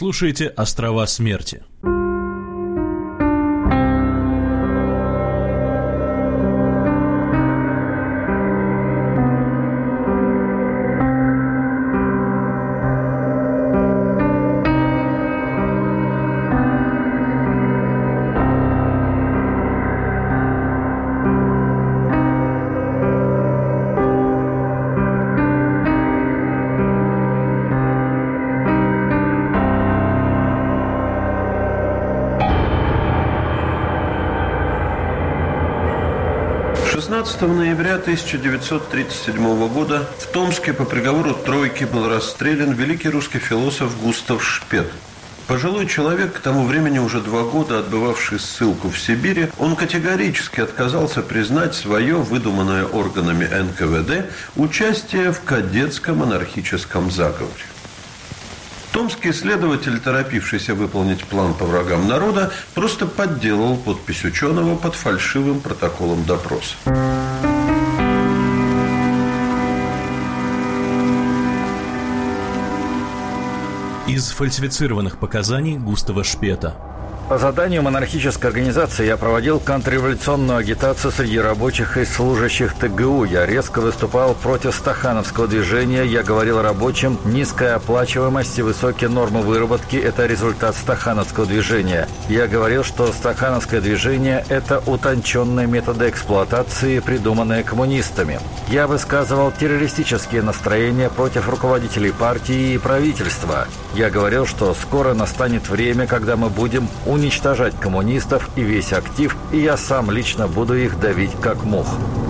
Слушайте «Острова смерти». Ноября 1937 года в Томске по приговору тройки был расстрелян великий русский философ Густав Шпет. Пожилой человек, к тому времени уже 2 года отбывавший ссылку в Сибири, он категорически отказался признать свое, выдуманное органами НКВД, участие в кадетском анархическом заговоре. Томский следователь, торопившийся выполнить план по врагам народа, просто подделал подпись ученого под фальшивым протоколом допроса. Из фальсифицированных показаний Густава Шпета. По заданию монархической организации я проводил контрреволюционную агитацию среди рабочих и служащих ТГУ. Я резко выступал против стахановского движения. Я говорил рабочим, низкая оплачиваемость и высокие нормы выработки – это результат стахановского движения. Я говорил, что стахановское движение – это утонченные методы эксплуатации, придуманные коммунистами. Я высказывал террористические настроения против руководителей партии и правительства. Я говорил, что скоро настанет время, когда мы будем уничтожать коммунистов и весь актив, и я сам лично буду их давить как мух.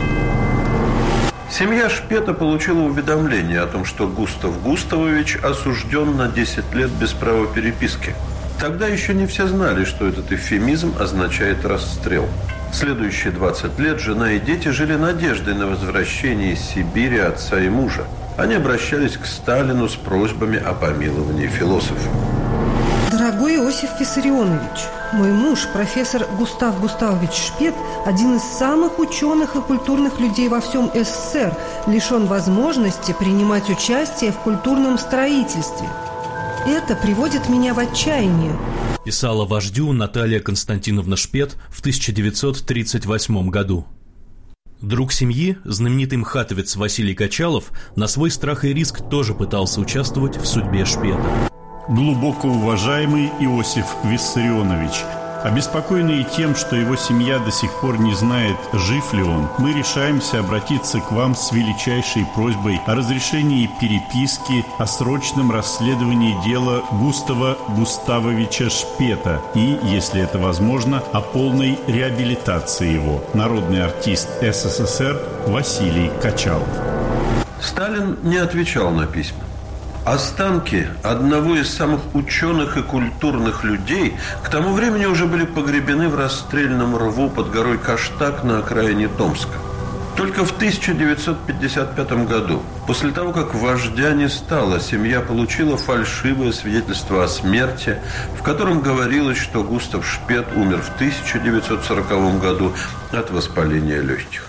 Семья Шпета получила уведомление о том, что Густав Густавович осужден на 10 лет без права переписки. Тогда еще не все знали, что этот эвфемизм означает расстрел. Следующие 20 лет жена и дети жили надеждой на возвращение из Сибири отца и мужа. Они обращались к Сталину с просьбами о помиловании философа. Дорогой Иосиф Виссарионович, мой муж, профессор Густав Густавович Шпет, один из самых ученых и культурных людей во всем СССР, лишен возможности принимать участие в культурном строительстве. Это приводит меня в отчаяние. Писала вождю Наталья Константиновна Шпет в 1938 году. Друг семьи, знаменитый мхатовец Василий Качалов, на свой страх и риск тоже пытался участвовать в судьбе Шпета. Глубоко уважаемый Иосиф Виссарионович, обеспокоенные тем, что его семья до сих пор не знает, жив ли он, мы решаемся обратиться к вам с величайшей просьбой о разрешении переписки, о срочном расследовании дела Густава Густавовича Шпета и, если это возможно, о полной реабилитации его. Народный артист СССР Василий Качалов. Сталин не отвечал на письма. Останки одного из самых ученых и культурных людей к тому времени уже были погребены в расстрельном рву под горой Каштак на окраине Томска. Только в 1955 году, после того, как вождя не стало, семья получила фальшивое свидетельство о смерти, в котором говорилось, что Густав Шпет умер в 1940 году от воспаления легких.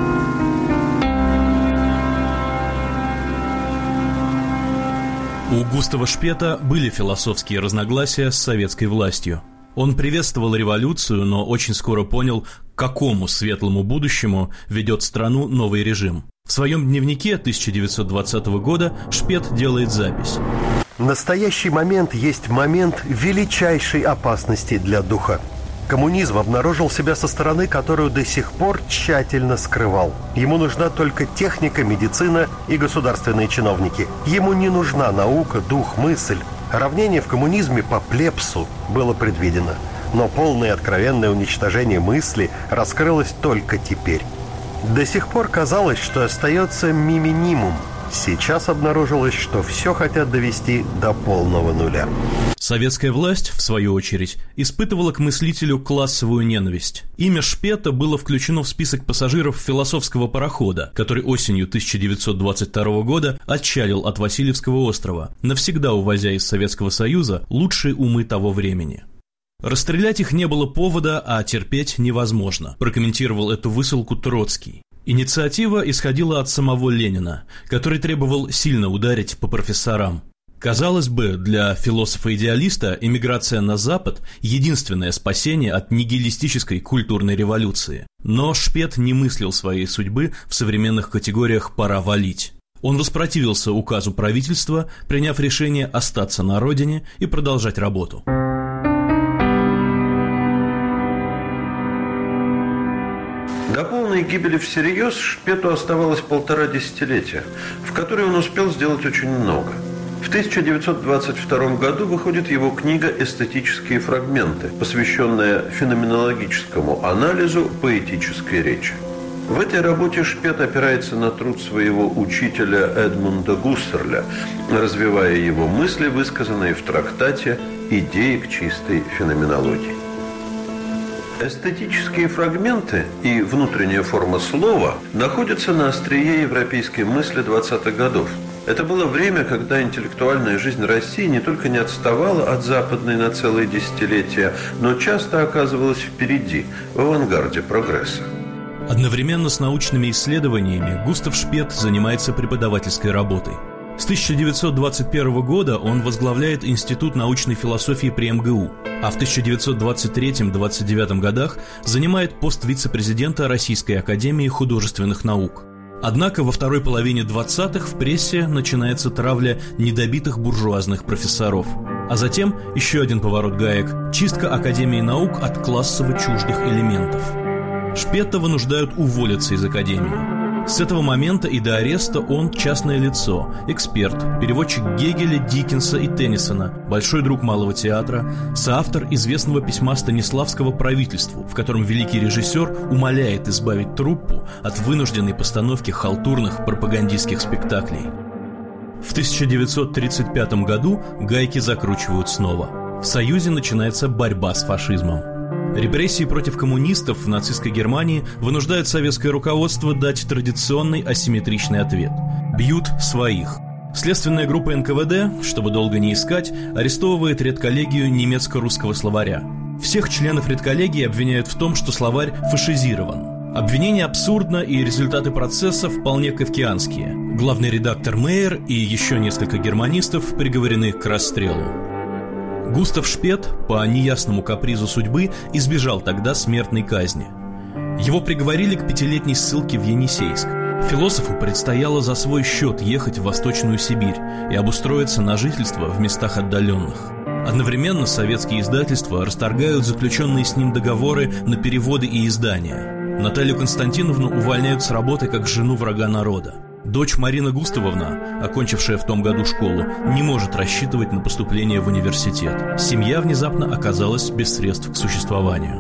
У Густава Шпета были философские разногласия с советской властью. Он приветствовал революцию, но очень скоро понял, к какому светлому будущему ведет страну новый режим. В своем дневнике 1920 года Шпет делает запись. Настоящий момент есть момент величайшей опасности для духа. Коммунизм обнаружил себя со стороны, которую до сих пор тщательно скрывал. Ему нужна только техника, медицина и государственные чиновники. Ему не нужна наука, дух, мысль. Равнение в коммунизме по Плебсу было предвидено. Но полное и откровенное уничтожение мысли раскрылось только теперь. До сих пор казалось, что остается минимум. Сейчас обнаружилось, что все хотят довести до полного нуля. Советская власть, в свою очередь, испытывала к мыслителю классовую ненависть. Имя Шпета было включено в список пассажиров философского парохода, который осенью 1922 года отчалил от Васильевского острова, навсегда увозя из Советского Союза лучшие умы того времени. «Расстрелять их не было повода, а терпеть невозможно», прокомментировал эту высылку Троцкий. Инициатива исходила от самого Ленина, который требовал сильно ударить по профессорам. Казалось бы, для философа-идеалиста эмиграция на Запад – единственное спасение от нигилистической культурной революции. Но Шпет не мыслил своей судьбы в современных категориях «пора валить». Он воспротивился указу правительства, приняв решение остаться на родине и продолжать работу. До полной гибели всерьез Шпету оставалось 1,5 десятилетия, в которые он успел сделать очень много. В 1922 году выходит его книга «Эстетические фрагменты», посвященная феноменологическому анализу поэтической речи. В этой работе Шпет опирается на труд своего учителя Эдмунда Гуссерля, развивая его мысли, высказанные в трактате «Идеи к чистой феноменологии». Эстетические фрагменты и внутренняя форма слова находятся на острие европейской мысли 20-х годов. Это было время, когда интеллектуальная жизнь России не только не отставала от западной на целые десятилетия, но часто оказывалась впереди, в авангарде прогресса. Одновременно с научными исследованиями Густав Шпет занимается преподавательской работой. С 1921 года он возглавляет Институт научной философии при МГУ, а в 1923-29 годах занимает пост вице-президента Российской академии художественных наук. Однако во второй половине 20-х в прессе начинается травля недобитых буржуазных профессоров. А затем еще один поворот гаек – чистка Академии наук от классово чуждых элементов. Шпета вынуждают уволиться из Академии. С этого момента и до ареста он частное лицо, эксперт, переводчик Гегеля, Диккенса и Теннисона, большой друг Малого театра, соавтор известного письма Станиславского правительству, в котором великий режиссер умоляет избавить труппу от вынужденной постановки халтурных пропагандистских спектаклей. В 1935 году гайки закручивают снова. В Союзе начинается борьба с фашизмом. Репрессии против коммунистов в нацистской Германии вынуждают советское руководство дать традиционный асимметричный ответ – бьют своих. Следственная группа НКВД, чтобы долго не искать, арестовывает редколлегию немецко-русского словаря. Всех членов редколлегии обвиняют в том, что словарь фашизирован. Обвинение абсурдно, и результаты процесса вполне кафкианские. Главный редактор Мейер и еще несколько германистов приговорены к расстрелу. Густав Шпет по неясному капризу судьбы избежал тогда смертной казни. Его приговорили к 5-летней ссылке в Енисейск. Философу предстояло за свой счет ехать в Восточную Сибирь и обустроиться на жительство в местах отдаленных. Одновременно советские издательства расторгают заключенные с ним договоры на переводы и издания. Наталью Константиновну увольняют с работы как жену врага народа. Дочь Марина Густавовна, окончившая в том году школу, не может рассчитывать на поступление в университет. Семья внезапно оказалась без средств к существованию.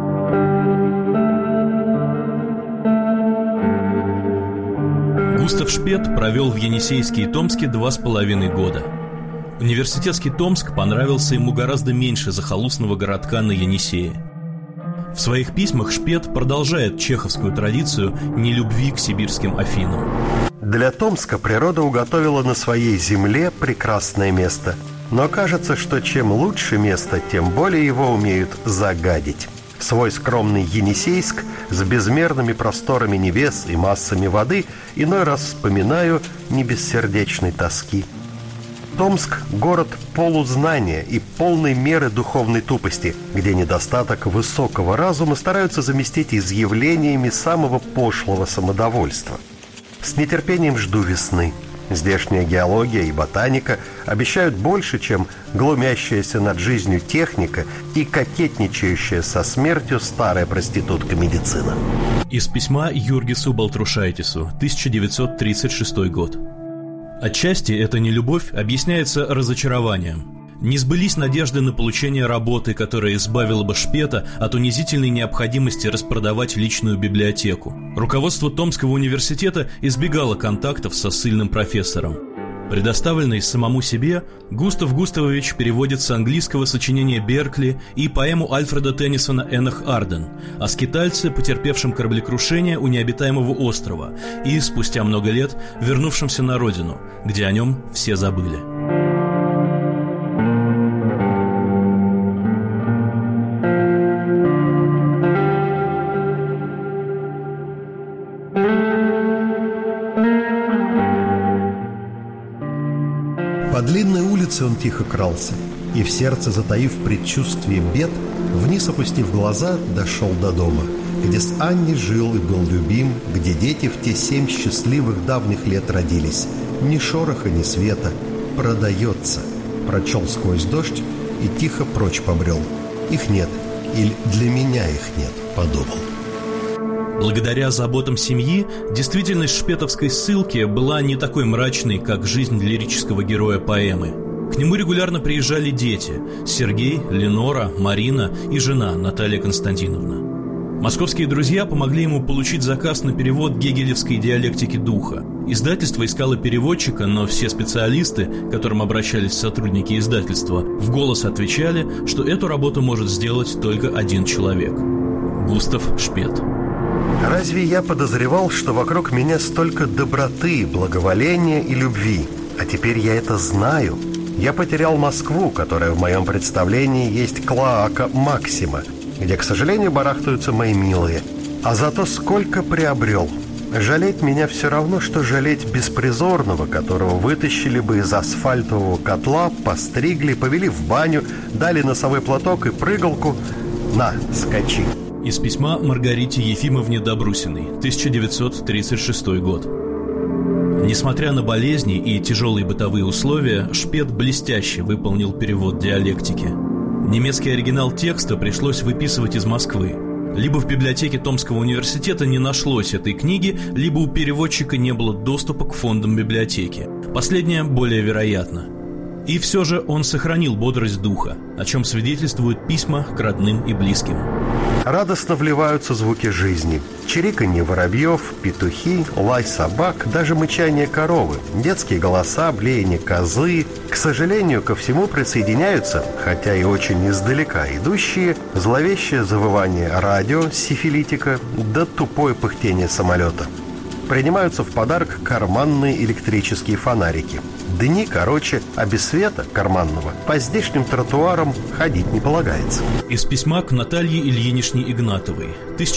Густав Шпет провел в Енисейске и Томске 2,5 года. Университетский Томск понравился ему гораздо меньше захолустного городка на Енисее. В своих письмах Шпет продолжает чеховскую традицию нелюбви к сибирским Афинам. Для Томска природа уготовила на своей земле прекрасное место. Но кажется, что чем лучше место, тем более его умеют загадить. Свой скромный Енисейск с безмерными просторами небес и массами воды иной раз вспоминаю не без сердечной тоски. Томск – город полузнания и полной меры духовной тупости, где недостаток высокого разума стараются заместить изъявлениями самого пошлого самодовольства. С нетерпением жду весны. Здешняя геология и ботаника обещают больше, чем глумящаяся над жизнью техника и кокетничающая со смертью старая проститутка медицина. Из письма Юргису Балтрушайтису, 1936 год. Отчасти эта нелюбовь объясняется разочарованием. Не сбылись надежды на получение работы, которая избавила бы Шпета от унизительной необходимости распродавать личную библиотеку. Руководство Томского университета избегало контактов со ссыльным профессором. Предоставленный самому себе, Густав Густавович переводит с английского сочинение Беркли и поэму Альфреда Теннисона «Энох Арден» о скитальце, потерпевшем кораблекрушение у необитаемого острова и, спустя много лет, вернувшемся на родину, где о нем все забыли. По длинной улице улице он тихо крался, и в сердце, затаив предчувствие бед, вниз опустив глаза, дошел до дома, где с Анней жил и был любим, где дети в те 7 счастливых давних лет родились. Ни шороха, ни света. Продается. Прочел сквозь дождь и тихо прочь побрел. Их нет, или для меня их нет, подумал. Благодаря заботам семьи, действительность шпетовской ссылки была не такой мрачной, как жизнь лирического героя поэмы. К нему регулярно приезжали дети – Сергей, Ленора, Марина и жена Наталья Константиновна. Московские друзья помогли ему получить заказ на перевод гегелевской диалектики духа. Издательство искало переводчика, но все специалисты, к которым обращались сотрудники издательства, в голос отвечали, что эту работу может сделать только один человек – Густав Шпет. Разве я подозревал, что вокруг меня столько доброты, благоволения и любви? А теперь я это знаю. Я потерял Москву, которая в моем представлении есть клоака Максима, где, к сожалению, барахтаются мои милые. А зато сколько приобрел. Жалеть меня все равно, что жалеть беспризорного, которого вытащили бы из асфальтового котла, постригли, повели в баню, дали носовой платок и прыгалку. На, скачи. Из письма Маргарите Ефимовне Добрусиной, 1936 год. Несмотря на болезни и тяжелые бытовые условия, Шпет блестяще выполнил перевод диалектики. Немецкий оригинал текста пришлось выписывать из Москвы. Либо в библиотеке Томского университета не нашлось этой книги, либо у переводчика не было доступа к фондам библиотеки. Последнее более вероятно. И все же он сохранил бодрость духа, о чем свидетельствуют письма к родным и близким. Радостно вливаются звуки жизни. Чириканье воробьев, петухи, лай собак, даже мычание коровы, детские голоса, блеяние козы. К сожалению, ко всему присоединяются, хотя и очень издалека идущие, зловещее завывание радио, сифилитика, да тупое пыхтение самолета. Принимаются в подарок карманные электрические фонарики. Дни короче, а без света карманного по здешним тротуарам ходить не полагается. Из письма к Наталье Ильиничне Игнатовой,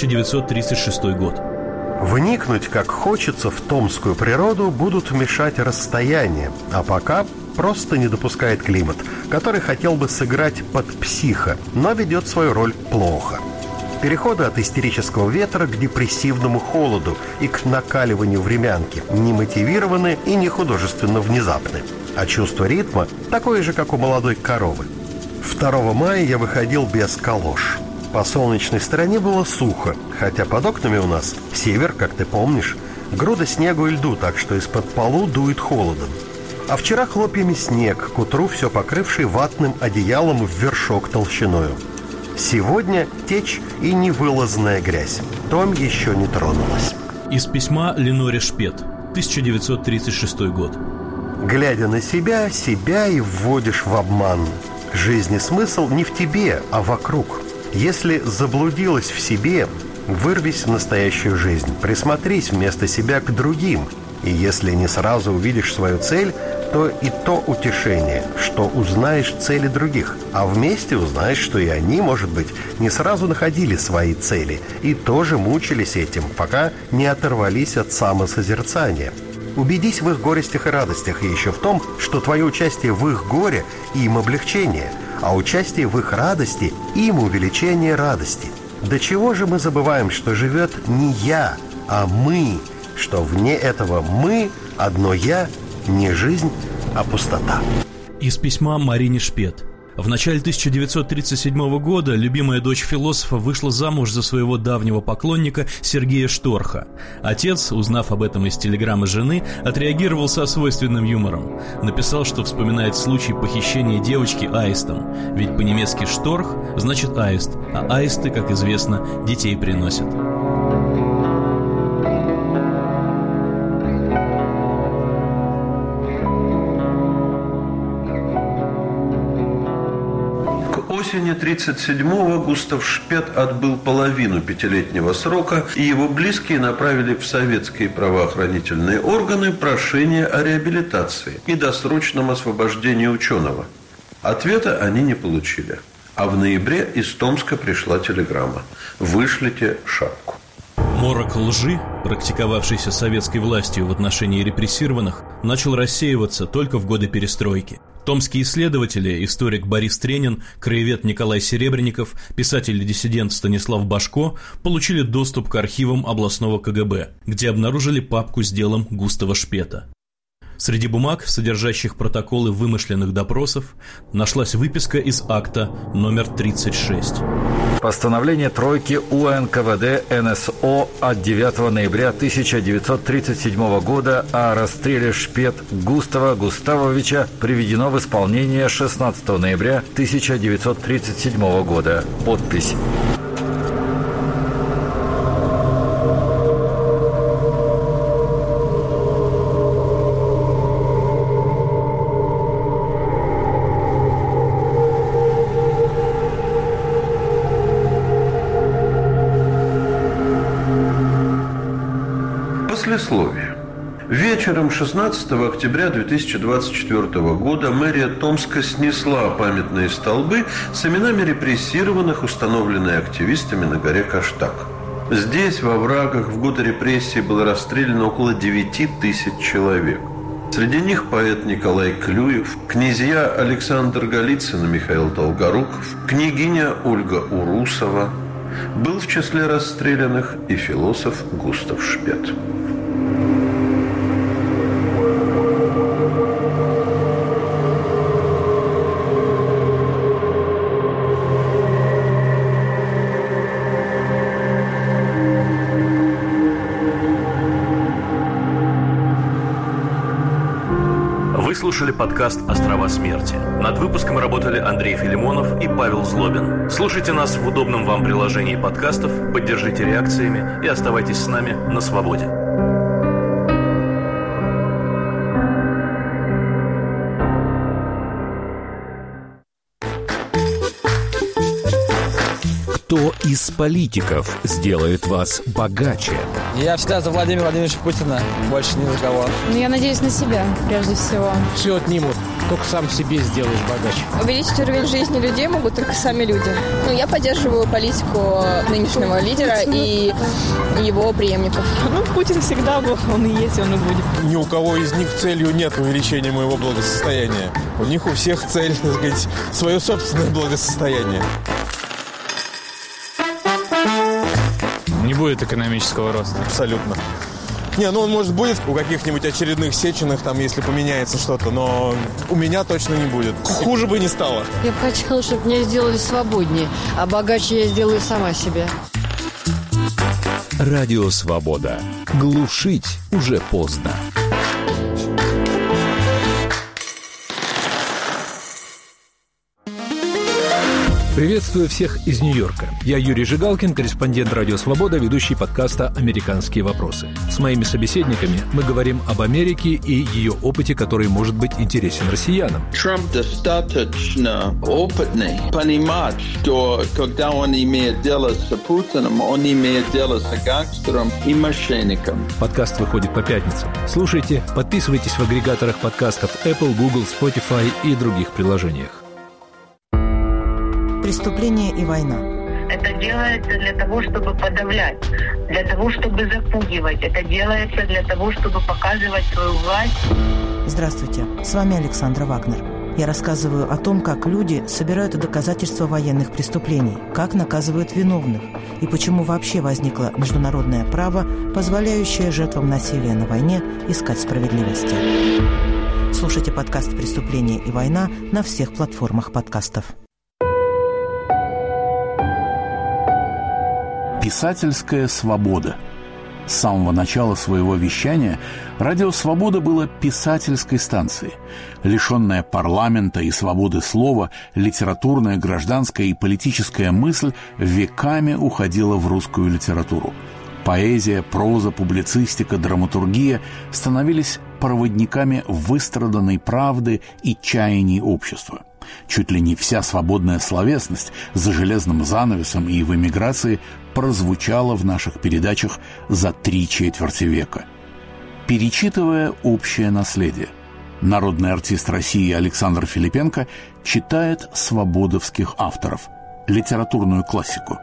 1936 год. Вникнуть, как хочется, в томскую природу будут мешать расстояния, а пока просто не допускает климат, который хотел бы сыграть под психа, но ведет свою роль плохо. Переходы от истерического ветра к депрессивному холоду и к накаливанию времянки не мотивированы и не художественно внезапны. А чувство ритма такое же, как у молодой коровы. 2 мая я выходил без калош. По солнечной стороне было сухо, хотя под окнами у нас север, как ты помнишь, груда снегу и льду, так что из-под полу дует холодом. А вчера хлопьями снег, к утру все покрывший ватным одеялом в вершок толщиною. Сегодня течь и невылазная грязь. Том еще не тронулась. Из письма Леноре Шпет, 1936 год. Глядя на себя и вводишь в обман. Жизни смысл не в тебе, а вокруг. Если заблудилась в себе, вырвись в настоящую жизнь. Присмотрись вместо себя к другим. И если не сразу увидишь свою цель, то и то утешение, что узнаешь цели других, а вместе узнаешь, что и они, может быть, не сразу находили свои цели и тоже мучились этим, пока не оторвались от самосозерцания. Убедись в их горестях и радостях, и еще в том, что твое участие в их горе им облегчение, а участие в их радости им увеличение радости. До чего же мы забываем, что живет не я, а мы, что вне этого мы, одно я, не жизнь, а пустота. Из письма Марине Шпет. В начале 1937 года любимая дочь философа вышла замуж за своего давнего поклонника Сергея Шторха. Отец, узнав об этом из телеграммы жены, отреагировал со свойственным юмором. Написал, что вспоминает случай похищения девочки аистом. Ведь по-немецки «шторх» значит «аист», а аисты, как известно, детей приносят. В осени 1937-го Густав Шпет отбыл половину 5-летнего срока, и его близкие направили в советские правоохранительные органы прошение о реабилитации и досрочном освобождении ученого. Ответа они не получили. А в ноябре из Томска пришла телеграмма: «Вышлите шапку». Морок лжи, практиковавшийся советской властью в отношении репрессированных, начал рассеиваться только в годы перестройки. Томские исследователи, историк Борис Тренин, краевед Николай Серебренников, писатель и диссидент Станислав Башко получили доступ к архивам областного КГБ, где обнаружили папку с делом Густава Шпета. Среди бумаг, содержащих протоколы вымышленных допросов, нашлась выписка из акта номер 36. Постановление тройки УНКВД НСО от 9 ноября 1937 года о расстреле Шпет Густава Густавовича приведено в исполнение 16 ноября 1937 года. Подпись. Послесловие. Вечером 16 октября 2024 года мэрия Томска снесла памятные столбы с именами репрессированных, установленные активистами на горе Каштак. Здесь, во оврагах, в годы репрессий было расстреляно около 9000 человек. Среди них поэт Николай Клюев, князья Александр Голицын и Михаил Долгоруков, княгиня Ольга Урусова. Был в числе расстрелянных и философ Густав Шпет. Вы слушали подкаст «Острова смерти». Над выпуском работали Андрей Филимонов и Павел Злобин. Слушайте нас в удобном вам приложении подкастов, поддержите реакциями и оставайтесь с нами на свободе. Кто из политиков сделает вас богаче? Я всегда за Владимира Владимировича Путина, больше ни за кого. Я надеюсь на себя, прежде всего. Все отнимут, только сам себе сделаешь богаче. Увеличить уровень жизни людей могут только сами люди. Я поддерживаю политику нынешнего лидера и его преемников. Путин всегда был, он и есть, он и будет. Ни у кого из них целью нет увеличения моего благосостояния. У них у всех цель, так сказать, свое собственное благосостояние. Не будет экономического роста. Абсолютно. Он, может, будет у каких-нибудь очередных Сеченых, там, если поменяется что-то, но у меня точно не будет. Хуже бы не стало. Я бы хотела, чтобы меня сделали свободнее, а богаче я сделаю сама себя. Радио «Свобода». Глушить уже поздно. Приветствую всех из Нью-Йорка. Я Юрий Жигалкин, корреспондент «Радио Свобода», ведущий подкаста «Американские вопросы». С моими собеседниками мы говорим об Америке и ее опыте, который может быть интересен россиянам. Трамп достаточно опытный понимать, что когда он имеет дело с Путиным, он имеет дело с гангстером и мошенником. Подкаст выходит по пятницам. Слушайте, подписывайтесь в агрегаторах подкастов Apple, Google, Spotify и других приложениях. Преступление и война. Это делается для того, чтобы подавлять, для того, чтобы запугивать. Это делается для того, чтобы показывать свою власть. Здравствуйте, с вами Александра Вагнер. Я рассказываю о том, как люди собирают доказательства военных преступлений, как наказывают виновных и почему вообще возникло международное право, позволяющее жертвам насилия на войне искать справедливости. Слушайте подкаст «Преступление и война» на всех платформах подкастов. Писательская свобода. С самого начала своего вещания «Радио Свобода» было писательской станцией. Лишенная парламента и свободы слова, литературная, гражданская и политическая мысль веками уходила в русскую литературу. Поэзия, проза, публицистика, драматургия становились проводниками выстраданной правды и чаяний общества. Чуть ли не вся свободная словесность за железным занавесом и в эмиграции прозвучала в наших передачах за 3/4 века. Перечитывая общее наследие, народный артист России Александр Филипенко читает свободовских авторов, литературную классику.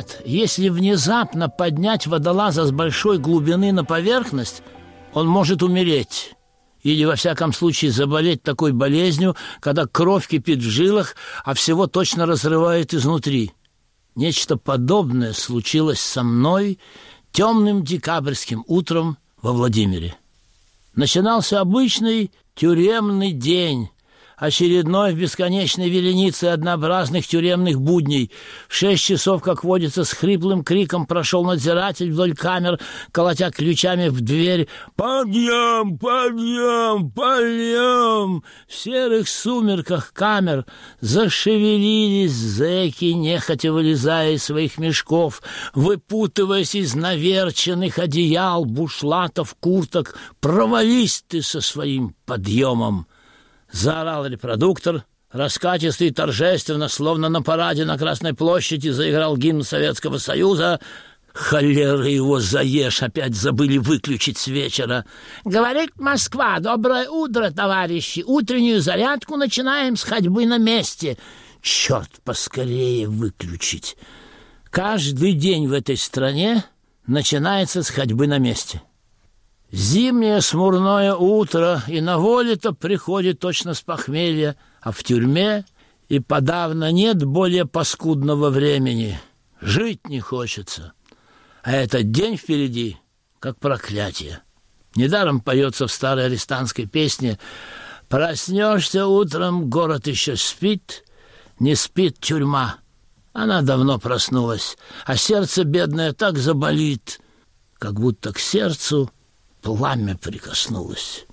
Говорят, если внезапно поднять водолаза с большой глубины на поверхность, он может умереть. Или, во всяком случае, заболеть такой болезнью, когда кровь кипит в жилах, а всего точно разрывает изнутри. Нечто подобное случилось со мной темным декабрьским утром во Владимире. Начинался обычный тюремный день, очередной в бесконечной веренице однообразных тюремных будней. В 6 часов, как водится, с хриплым криком прошел надзиратель вдоль камер, колотя ключами в дверь. «Подъем! Подъем! Подъем!» В серых сумерках камер зашевелились зэки, нехотя вылезая из своих мешков, выпутываясь из наверченных одеял, бушлатов, курток. «Провались ты со своим подъемом!» Заорал репродуктор, раскатисто и торжественно, словно на параде на Красной площади, заиграл гимн Советского Союза. Холера его заешь, опять забыли выключить с вечера. «Говорит Москва, доброе утро, товарищи, утреннюю зарядку начинаем с ходьбы на месте». Черт, поскорее выключить. Каждый день в этой стране начинается с ходьбы на месте. Зимнее смурное утро, и на воле-то приходит точно с похмелья, а в тюрьме и подавно нет более паскудного времени. Жить не хочется. А этот день впереди, как проклятие. Недаром поется в старой арестантской песне: «Проснешься утром, город еще спит, не спит тюрьма». Она давно проснулась, а сердце бедное так заболит, как будто к сердцу пламя прикоснулось.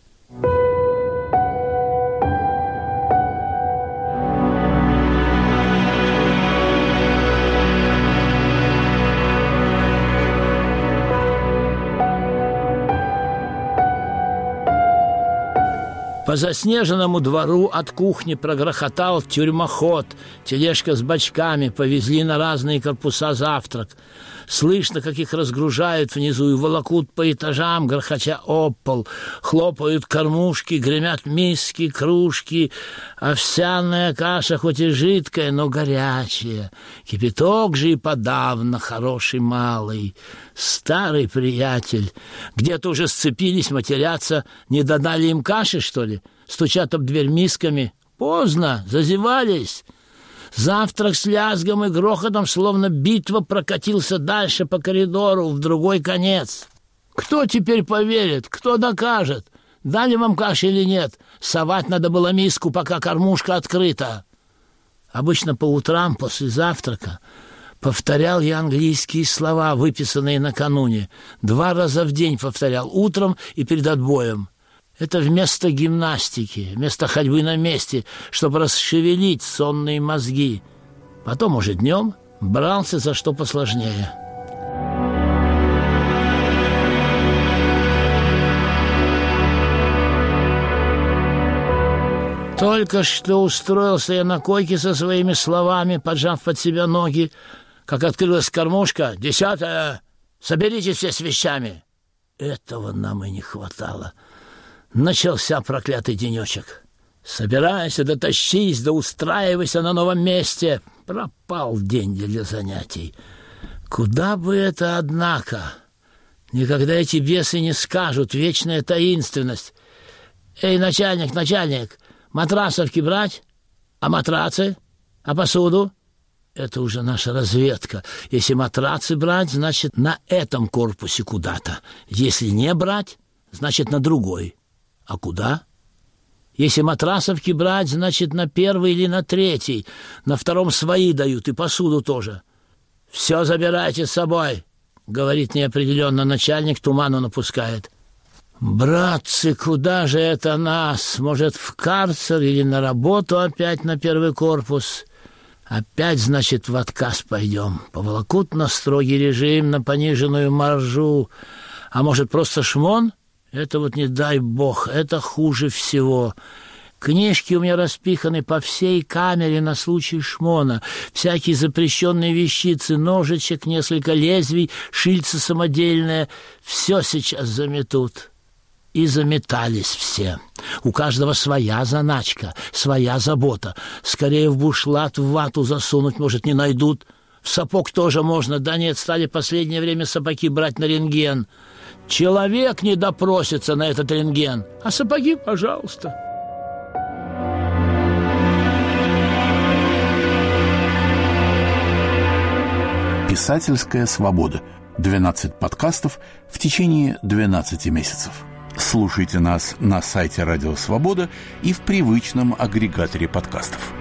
По заснеженному двору от кухни прогрохотал тюрьмоход. Тележка с бочками, повезли на разные корпуса завтрак. Слышно, как их разгружают внизу и волокут по этажам, грохоча об пол. Хлопают кормушки, гремят миски, кружки. Овсяная каша хоть и жидкая, но горячая. Кипяток же и подавно хороший малый. Старый приятель. Где-то уже сцепились, матерятся. Не додали им каши, что ли? Стучат об дверь мисками. Поздно, зазевались. Завтрак с лязгом и грохотом, словно битва, прокатился дальше по коридору, в другой конец. Кто теперь поверит? Кто докажет? Дали вам каши или нет? Совать надо было миску, пока кормушка открыта. Обычно по утрам после завтрака повторял я английские слова, выписанные накануне. 2 раза в день повторял, утром и перед отбоем. Это вместо гимнастики, вместо ходьбы на месте, чтобы расшевелить сонные мозги. Потом уже днем брался за что посложнее. Только что устроился я на койке со своими словами, поджав под себя ноги, как открылась кормушка. 10-я! Соберитесь все с вещами. Этого нам и не хватало. Начался проклятый денечек. Собирайся, да тащись, да устраивайся на новом месте. Пропал день для занятий. Куда бы это, однако? Никогда эти бесы не скажут, вечная таинственность. Эй, начальник, матрасовки брать? А матрацы? А посуду? Это уже наша разведка. Если матрацы брать, значит, на этом корпусе куда-то. Если не брать, значит, на другой. А куда? Если матрасовки брать, значит, на 1-й или на 3-й. На 2-м свои дают, и посуду тоже. «Все забирайте с собой», — говорит неопределенно начальник, туману напускает. «Братцы, куда же это нас? Может, в карцер или на работу опять на 1-й корпус? Опять, значит, в отказ пойдем. Поволокут на строгий режим, на пониженную маржу. А может, просто шмон? Это вот не дай бог, это хуже всего. Книжки у меня распиханы по всей камере на случай шмона. Всякие запрещенные вещицы, ножичек, несколько лезвий, шильца самодельное. Все сейчас заметут». И заметались все. У каждого своя заначка, своя забота. Скорее в бушлат, в вату засунуть, может, не найдут. В сапог тоже можно. Да нет, стали в последнее время сапоги брать на рентген. Человек не допросится на этот рентген. А сапоги, пожалуйста. Писательская свобода. 12 подкастов в течение 12 месяцев. Слушайте нас на сайте Радио Свобода и в привычном агрегаторе подкастов.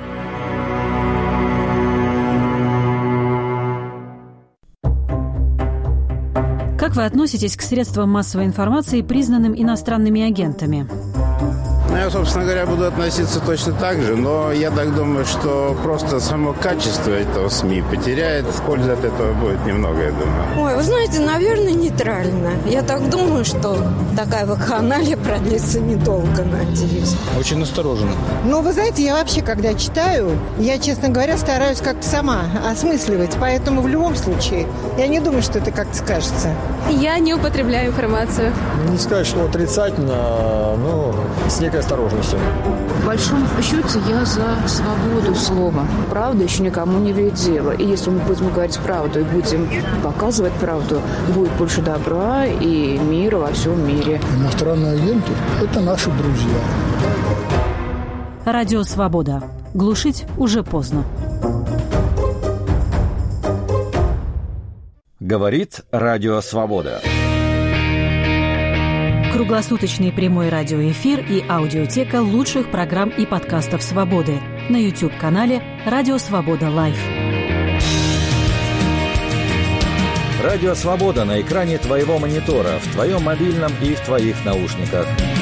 Как вы относитесь к средствам массовой информации, признанным иностранными агентами? Я, собственно говоря, буду относиться точно так же, но я так думаю, что просто само качество этого СМИ потеряет. Пользы от этого будет немного, я думаю. Ой, вы знаете, наверное, нейтрально. Я так думаю, что такая вакханалия продлится недолго, надеюсь. Очень настороженно. Ну, вы знаете, я вообще, когда читаю, я, честно говоря, стараюсь как-то сама осмысливать. Поэтому в любом случае, я не думаю, что это как-то скажется. Я не употребляю информацию. Не сказать, что отрицательно, но с некой осторожностью. В большом счете я за свободу слова. Правда еще никому не вредила. И если мы будем говорить правду и будем показывать правду, будет больше добра и мира во всем мире. Иностранные агенты – это наши друзья. Радио «Свобода». Глушить уже поздно. Говорит Радио Свобода. Круглосуточный прямой радиоэфир и аудиотека лучших программ и подкастов «Свободы» на YouTube-канале «Радио Свобода Лайв». Радио Свобода на экране твоего монитора, в твоем мобильном и в твоих наушниках.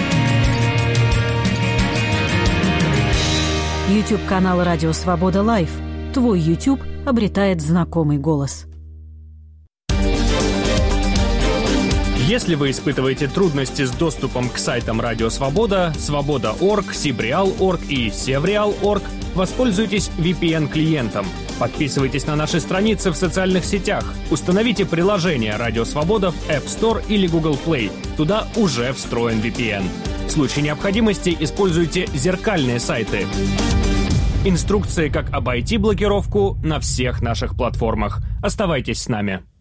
YouTube-канал «Радио Свобода Лайв». Твой YouTube обретает знакомый голос. Если вы испытываете трудности с доступом к сайтам Радио Свобода, Свобода.орг, Сибреал.орг и Севреал.орг, воспользуйтесь VPN-клиентом. Подписывайтесь на наши страницы в социальных сетях. Установите приложение Радио Свобода в App Store или Google Play. Туда уже встроен VPN. В случае необходимости используйте зеркальные сайты. Инструкции, как обойти блокировку, на всех наших платформах. Оставайтесь с нами.